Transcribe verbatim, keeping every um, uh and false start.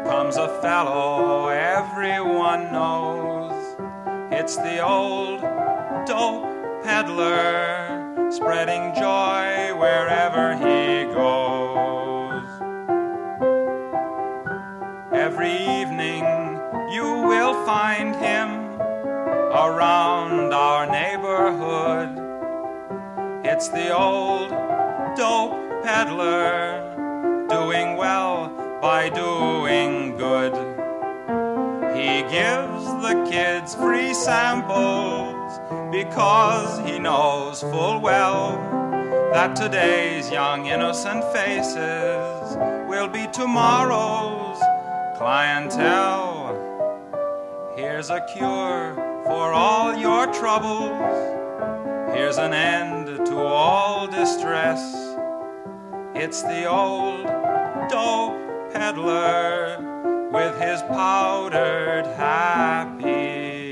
comes a fellow everyone knows. It's the old dope peddler, spreading joy wherever he goes. Every evening you will find him around our neighborhood. It's the old dope peddler, doing well by doing good. He gives the kids free samples because he knows full well that today's young innocent faces will be tomorrow's clientele. Here's a cure for all your troubles. Here's an end to all distress. It's the old dope peddler with his powdered happiness.